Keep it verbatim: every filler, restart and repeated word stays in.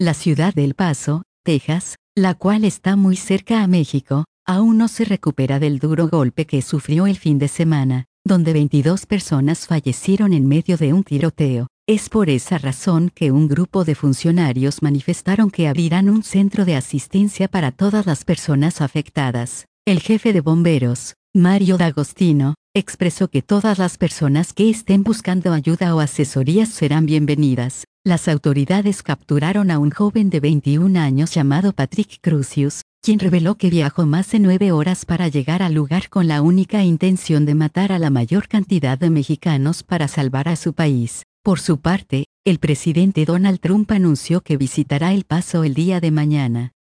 La ciudad de El Paso, Texas, la cual está muy cerca a México, aún no se recupera del duro golpe que sufrió el fin de semana, donde veintidós personas fallecieron en medio de un tiroteo. Es por esa razón que un grupo de funcionarios manifestaron que abrirán un centro de asistencia para todas las personas afectadas. El jefe de bomberos, Mario D'Agostino, expresó que todas las personas que estén buscando ayuda o asesorías serán bienvenidas. Las autoridades capturaron a un joven de veintiún años llamado Patrick Crucius, quien reveló que viajó más de nueve horas para llegar al lugar con la única intención de matar a la mayor cantidad de mexicanos para salvar a su país. Por su parte, el presidente Donald Trump anunció que visitará El Paso el día de mañana.